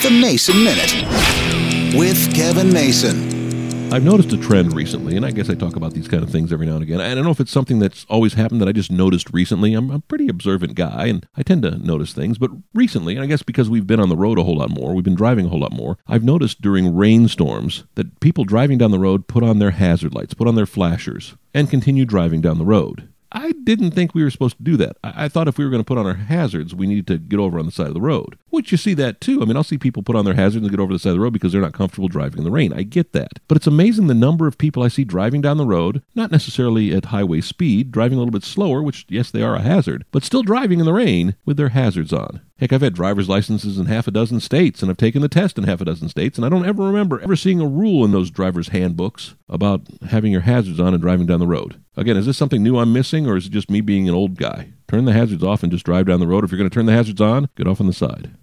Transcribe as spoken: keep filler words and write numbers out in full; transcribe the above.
The Mason Minute with Kevin Mason. I've noticed a trend recently, and I guess I talk about these kind of things every now and again. I don't know if it's something that's always happened that I just noticed recently. I'm a pretty observant guy, and I tend to notice things. But recently, and I guess because we've been on the road a whole lot more, we've been driving a whole lot more, I've noticed during rainstorms that people driving down the road put on their hazard lights, put on their flashers, and continue driving down the road. I didn't think we were supposed to do that. I, I thought if we were going to put on our hazards, we needed to get over on the side of the road. Which you see that too. I mean, I'll see people put on their hazards and get over the side of the road because they're not comfortable driving in the rain. I get that. But it's amazing the number of people I see driving down the road, not necessarily at highway speed, driving a little bit slower, which, yes, they are a hazard, but still driving in the rain with their hazards on. Heck, I've had driver's licenses in half a dozen states, and I've taken the test in half a dozen states, and I don't ever remember ever seeing a rule in those driver's handbooks about having your hazards on and driving down the road. Again, is this something new I'm missing, or is it just me being an old guy? Turn the hazards off and just drive down the road. If you're going to turn the hazards on, get off on the side.